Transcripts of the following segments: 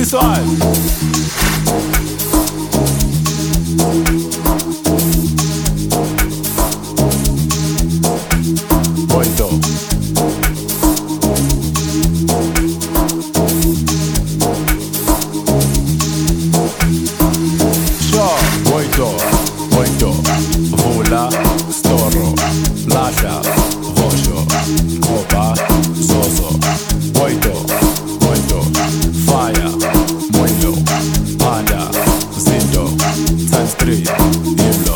this one? Boito. Sure, boito, boito. Vula, storo, lascia, vosho, copa, zozo. Boito, boito. Fire, muelo, panda, zindo, times 3, himlo.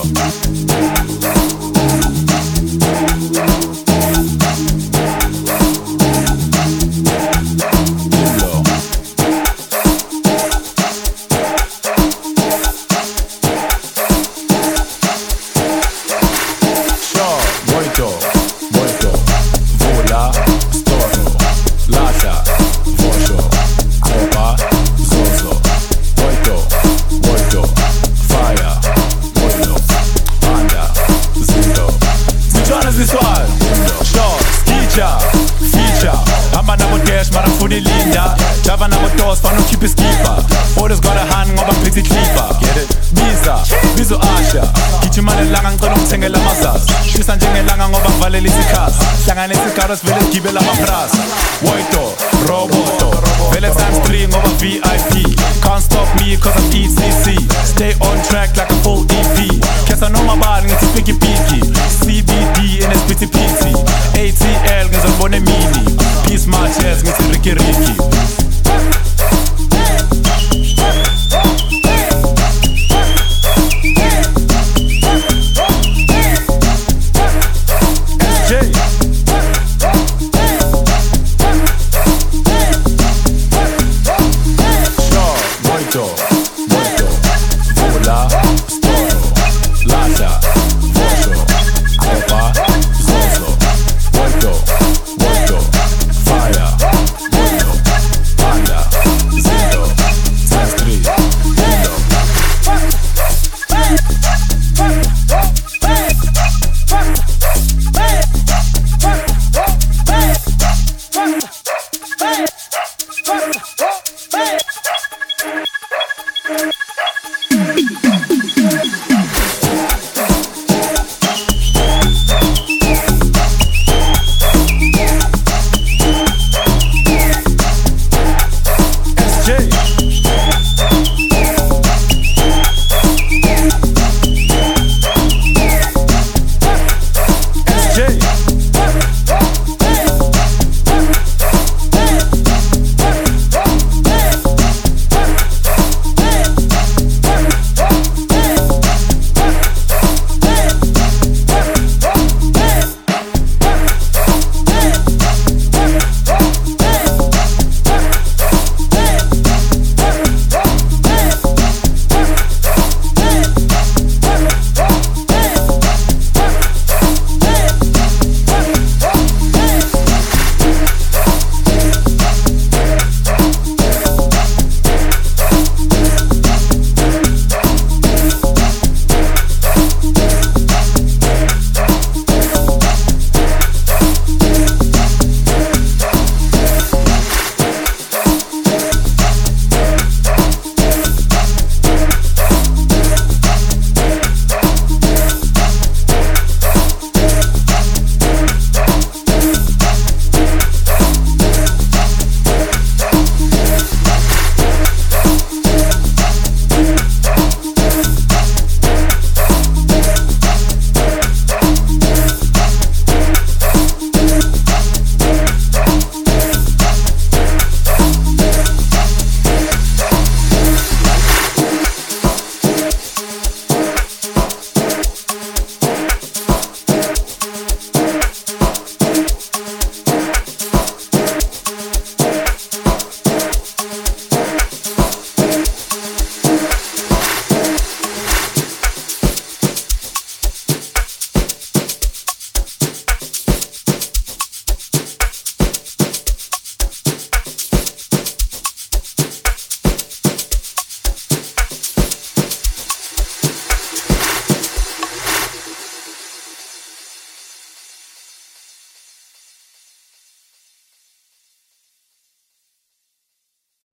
This one, short, feature. I'm a number dash, man, I'm fully linda. Java number doors, fan keep a skipper. Always got a hand, ngoba pretty clipper. Get it? Bizo Asha. Kithi imali langa ngicela ungithengela amasasa. Shisa njengelanga ngoba ngivalela isikhasi. Hlanganisa icaros vele ngigibela amaprasa. Woito, roboto. Vele times 3 ngoba VIP. Can't stop me cause I'm ECC. Stay on track like a full EP. Kesa noma bali ngithi picky. CBD in a spitty pity. ATL ngizobona mini. Peace my chest ngithi Ricky.